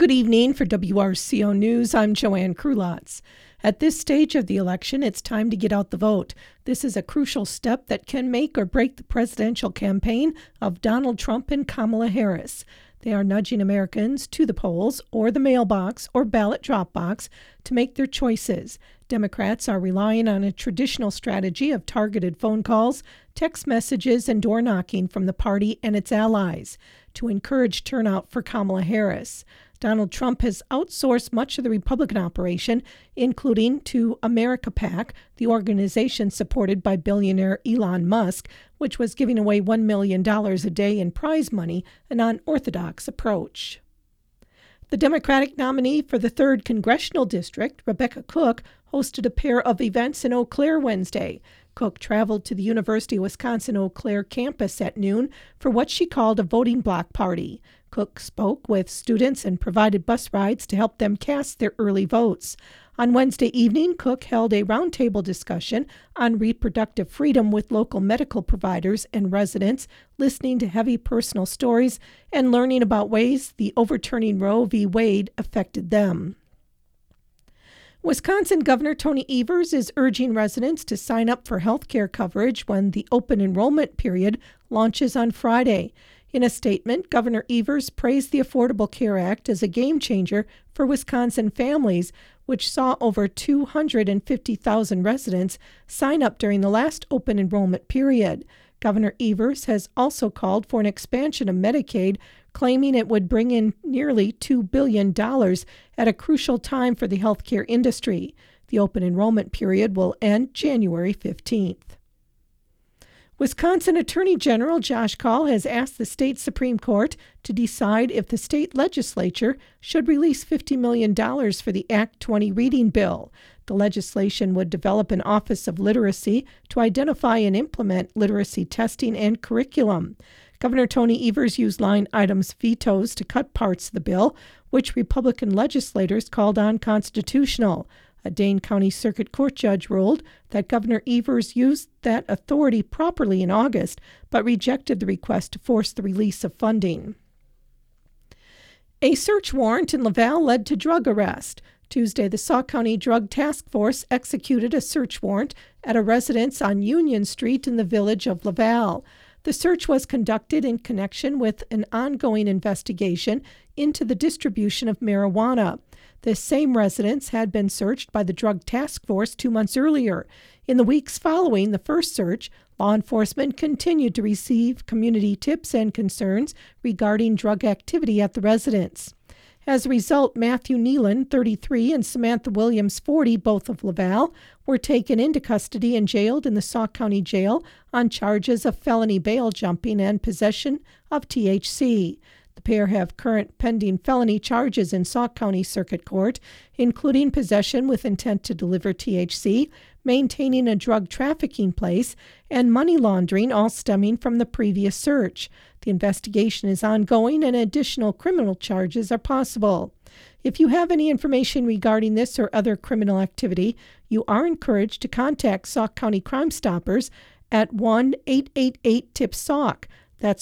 Good evening. For WRCO News, I'm Joanne Krulotz. At this stage of the election, it's time to get out the vote. This is a crucial step that can make or break the presidential campaign of Donald Trump and Kamala Harris. They are nudging Americans to the polls or the mailbox or ballot drop box to make their choices. Democrats are relying on a traditional strategy of targeted phone calls, text messages, and door knocking from the party and its allies to encourage turnout for Kamala Harris. Donald Trump has outsourced much of the Republican operation, including to America PAC, the organization supported by billionaire Elon Musk, which was giving away $1 million a day in prize money, an unorthodox approach. The Democratic nominee for the 3rd Congressional District, Rebecca Cook, hosted a pair of events in Eau Claire Wednesday. Cook traveled to the University of Wisconsin-Eau Claire campus at noon for what she called a voting block party. Cook spoke with students and provided bus rides to help them cast their early votes. On Wednesday evening, Cook held a roundtable discussion on reproductive freedom with local medical providers and residents, listening to heavy personal stories and learning about ways the overturning Roe v. Wade affected them. Wisconsin Governor Tony Evers is urging residents to sign up for health care coverage when the open enrollment period launches on Friday. In a statement, Governor Evers praised the Affordable Care Act as a game changer for Wisconsin families, which saw over 250,000 residents sign up during the last open enrollment period. Governor Evers has also called for an expansion of Medicaid, claiming it would bring in nearly $2 billion at a crucial time for the healthcare industry. The open enrollment period will end January 15th. Wisconsin Attorney General Josh Kaul has asked the state Supreme Court to decide if the state legislature should release $50 million for the Act 20 reading bill. The legislation would develop an Office of Literacy to identify and implement literacy testing and curriculum. Governor Tony Evers used line items vetoes to cut parts of the bill, which Republican legislators called unconstitutional. A Dane County Circuit Court judge ruled that Governor Evers used that authority properly in August, but rejected the request to force the release of funding. A search warrant in Laval led to drug arrest. Tuesday, the Sauk County Drug Task Force executed a search warrant at a residence on Union Street in the village of Laval. The search was conducted in connection with an ongoing investigation into the distribution of marijuana. This same residence had been searched by the Drug Task Force 2 months earlier. In the weeks following the first search, law enforcement continued to receive community tips and concerns regarding drug activity at the residence. As a result, Matthew Nealon, 33, and Samantha Williams, 40, both of Laval, were taken into custody and jailed in the Sauk County Jail on charges of felony bail jumping and possession of THC. The pair have current pending felony charges in Sauk County Circuit Court, including possession with intent to deliver THC, maintaining a drug trafficking place, and money laundering, all stemming from the previous search. The investigation is ongoing and additional criminal charges are possible. If you have any information regarding this or other criminal activity, you are encouraged to contact Sauk County Crime Stoppers at 1-888-TIP-SAUK. That's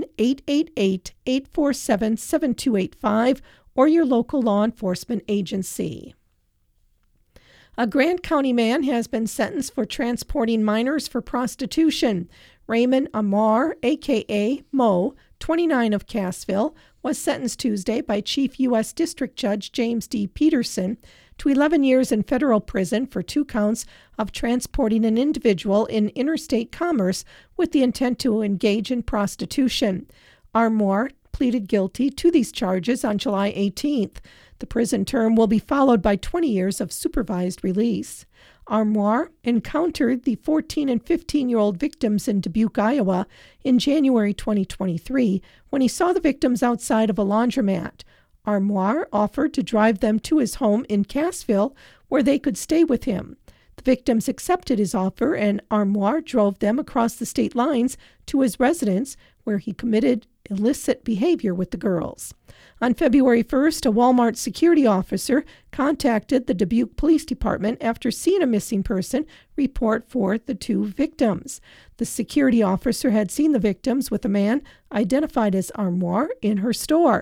1-888-847-7285 or your local law enforcement agency. A Grant County man has been sentenced for transporting minors for prostitution. Raymond Amar, a.k.a. Mo, 29 of Cassville, was sentenced Tuesday by Chief U.S. District Judge James D. Peterson to 11 years in federal prison for 2 counts of transporting an individual in interstate commerce with the intent to engage in prostitution. Armour pleaded guilty to these charges on July 18th. The prison term will be followed by 20 years of supervised release. Armour encountered the 14 and 15-year-old victims in Dubuque, Iowa, in January 2023 when he saw the victims outside of a laundromat. Armour offered to drive them to his home in Cassville, where they could stay with him. The victims accepted his offer, and Armour drove them across the state lines to his residence, where he committed illicit behavior with the girls. On February 1st, a Walmart security officer contacted the Dubuque Police Department after seeing a missing person report for the 2 victims. The security officer had seen the victims with a man identified as Armour in her store.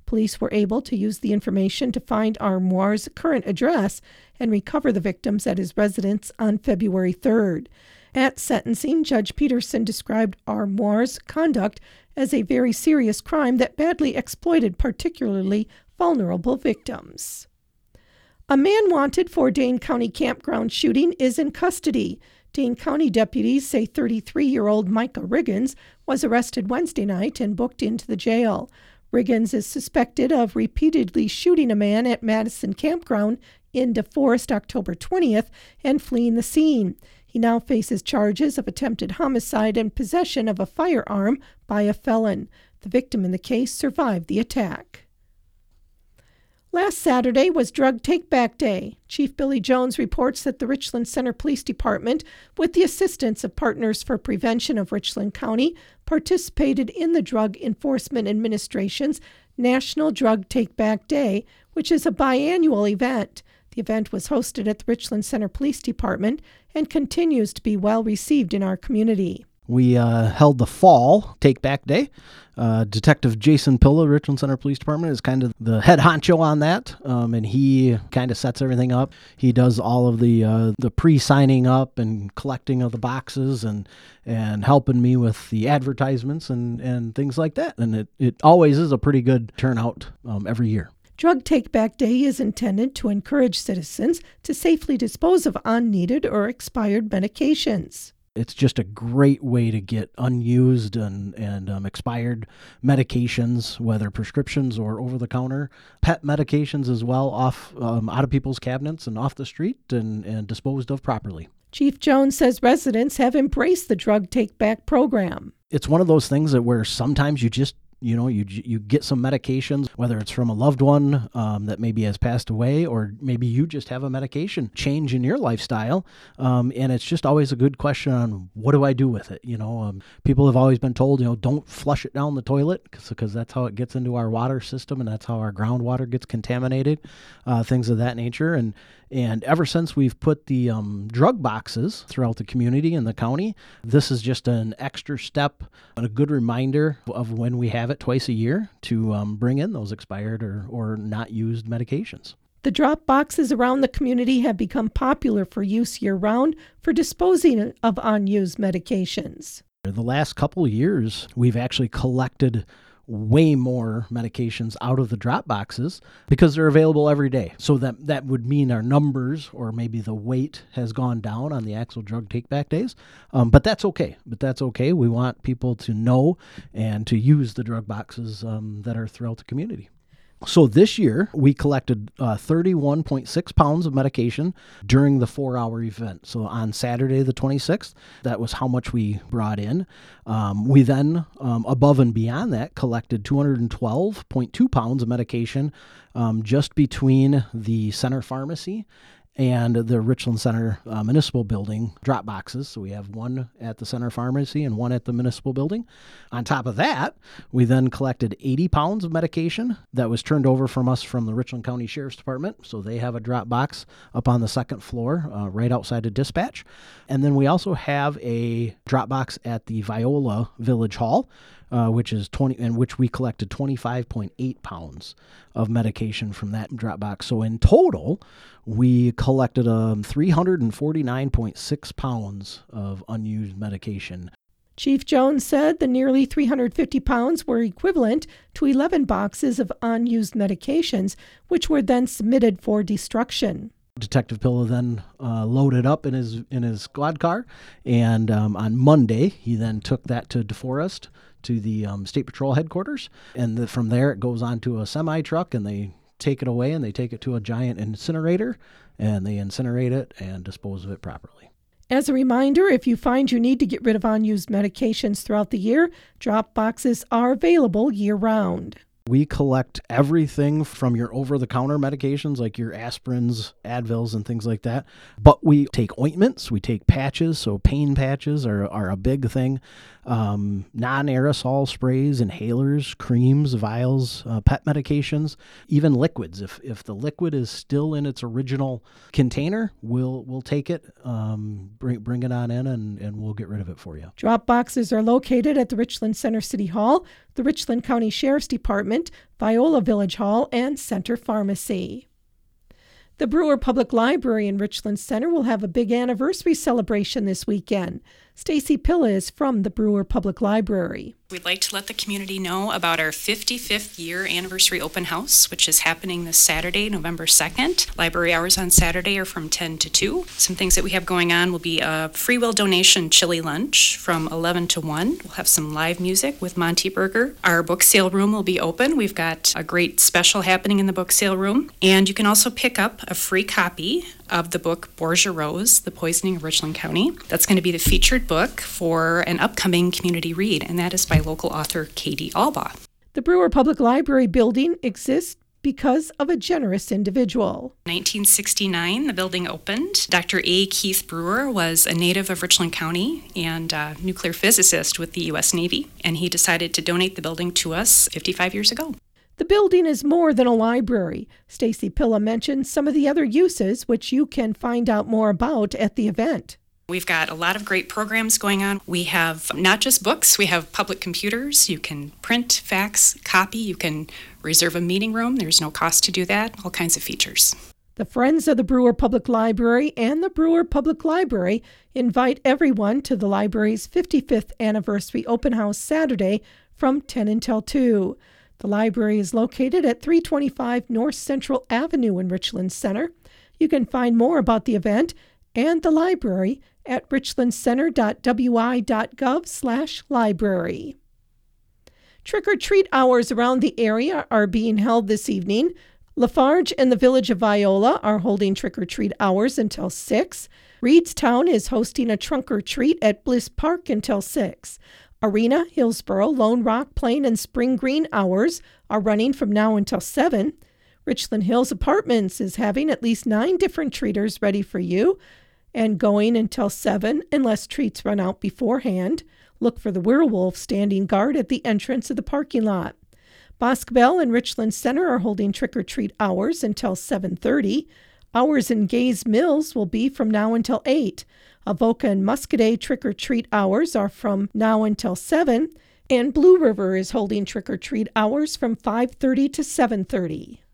Police were able to use the information to find Armoir's current address and recover the victims at his residence on February 3rd. At sentencing, Judge Peterson described Armoir's conduct as a very serious crime that badly exploited particularly vulnerable victims. A man wanted for Dane County campground shooting is in custody. Dane County deputies say 33-year-old Micah Riggins was arrested Wednesday night and booked into the jail. Riggins is suspected of repeatedly shooting a man at Madison Campground in DeForest October 20th and fleeing the scene. He now faces charges of attempted homicide and possession of a firearm by a felon. The victim in the case survived the attack. Last Saturday was Drug Take-Back Day. Chief Billy Jones reports that the Richland Center Police Department, with the assistance of Partners for Prevention of Richland County, participated in the Drug Enforcement Administration's National Drug Take-Back Day, which is a biannual event. The event was hosted at the Richland Center Police Department and continues to be well received in our community. We held the fall Take-Back Day. Detective Jason Pilla, Richland Center Police Department, is kind of the head honcho on that, and he kind of sets everything up. He does all of the pre-signing up and collecting of the boxes and helping me with the advertisements and things like that. And it always is a pretty good turnout every year. Drug Take-Back Day is intended to encourage citizens to safely dispose of unneeded or expired medications. It's just a great way to get unused and expired medications, whether prescriptions or over-the-counter, pet medications as well, off out of people's cabinets and off the street and disposed of properly. Chief Jones says residents have embraced the Drug Take-Back program. It's one of those things that where sometimes you just you get some medications, whether it's from a loved one that maybe has passed away, or maybe you just have a medication change in your lifestyle. And it's just always a good question on what do I do with it? People have always been told, don't flush it down the toilet because that's how it gets into our water system and that's how our groundwater gets contaminated, things of that nature. And ever since we've put the drug boxes throughout the community and the county, this is just an extra step and a good reminder of when we have it twice a year to bring in those expired or not used medications. The drop boxes around the community have become popular for use year-round for disposing of unused medications. The last couple of years, we've actually collected way more medications out of the drop boxes because they're available every day. So that would mean our numbers or maybe the weight has gone down on the actual drug take-back days. But that's okay. We want people to know and to use the drug boxes that are throughout the community. So this year, we collected 31.6 pounds of medication during the 4-hour event. So on Saturday, the 26th, that was how much we brought in. We then, above and beyond that, collected 212.2 pounds of medication just between the center pharmacy and the Richland Center Municipal Building drop boxes. So we have one at the Center Pharmacy and one at the Municipal Building. On top of that, we then collected 80 pounds of medication that was turned over from us from the Richland County Sheriff's Department. So they have a drop box up on the second floor right outside of dispatch. And then we also have a drop box at the Viola Village Hall, which we collected 25.8 pounds of medication from that drop box. So in total, we collected 349.6 pounds of unused medication. Chief Jones said the nearly 350 pounds were equivalent to 11 boxes of unused medications, which were then submitted for destruction. Detective Pilla then loaded up in his squad car, and on Monday he then took that to DeForest to the State Patrol headquarters, and from there it goes on to a semi truck, and they take it away and they take it to a giant incinerator, and they incinerate it and dispose of it properly. As a reminder, if you find you need to get rid of unused medications throughout the year, drop boxes are available year-round. We collect everything from your over-the-counter medications like your aspirins, Advils, and things like that. But we take ointments, we take patches, so pain patches are a big thing. Non-aerosol sprays, inhalers, creams, vials, pet medications, even liquids. If the liquid is still in its original container, we'll take it, bring it on in, and we'll get rid of it for you. Drop boxes are located at the Richland Center City Hall, the Richland County Sheriff's Department, Department, Viola Village Hall, and Center Pharmacy. The Brewer Public Library in Richland Center will have a big anniversary celebration this weekend. Stacy Pilla is from the Brewer Public Library. We'd like to let the community know about our 55th year anniversary open house, which is happening this Saturday, November 2nd. Library hours on Saturday are from 10 to 2. Some things that we have going on will be a free will donation chili lunch from 11 to 1. We'll have some live music with Monty Burger. Our book sale room will be open. We've got a great special happening in the book sale room. And you can also pick up a free copy of the book Borgia Rose, The Poisoning of Richland County. That's going to be the featured book for an upcoming community read, and that is by local author Katie Albaugh. The Brewer Public Library building exists because of a generous individual. In 1969, the building opened. Dr. A. Keith Brewer was a native of Richland County and a nuclear physicist with the U.S. Navy, and he decided to donate the building to us 55 years ago. The building is more than a library. Stacy Pilla mentioned some of the other uses which you can find out more about at the event. We've got a lot of great programs going on. We have not just books, we have public computers. You can print, fax, copy. You can reserve a meeting room. There's no cost to do that. All kinds of features. The Friends of the Brewer Public Library and the Brewer Public Library invite everyone to the library's 55th anniversary open house Saturday from 10 until 2. The library is located at 325 North Central Avenue in Richland Center. You can find more about the event and the library at richlandcenter.wi.gov/library. Trick-or-treat hours around the area are being held this evening. Lafarge and the Village of Viola are holding trick-or-treat hours until 6. Reedstown is hosting a trunk-or-treat at Bliss Park until 6. Arena, Hillsboro, Lone Rock, Plain, and Spring Green hours are running from now until 7. Richland Hills Apartments is having at least 9 different treaters ready for you and going until 7 unless treats run out beforehand. Look for the werewolf standing guard at the entrance of the parking lot. Boscobel and Richland Center are holding trick-or-treat hours until 7:30. Hours in Gaze Mills will be from now until 8. Avoca and Muscadet trick-or-treat hours are from now until 7, and Blue River is holding trick-or-treat hours from 5:30 to 7:30.